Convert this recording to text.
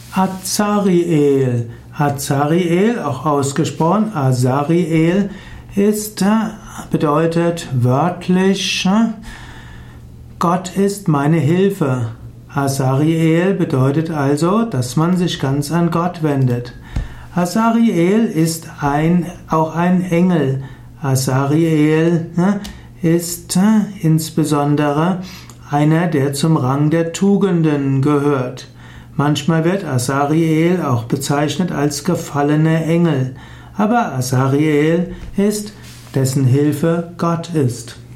Azariel. Azariel, auch ausgesprochen Azariel, bedeutet wörtlich Gott ist meine Hilfe. Azariel bedeutet also, dass man sich ganz an Gott wendet. Azariel ist auch ein Engel. Azariel ist insbesondere einer, der zum Rang der Tugenden gehört. Manchmal wird Azariel auch bezeichnet als gefallener Engel, aber Azariel ist, dessen Hilfe Gott ist.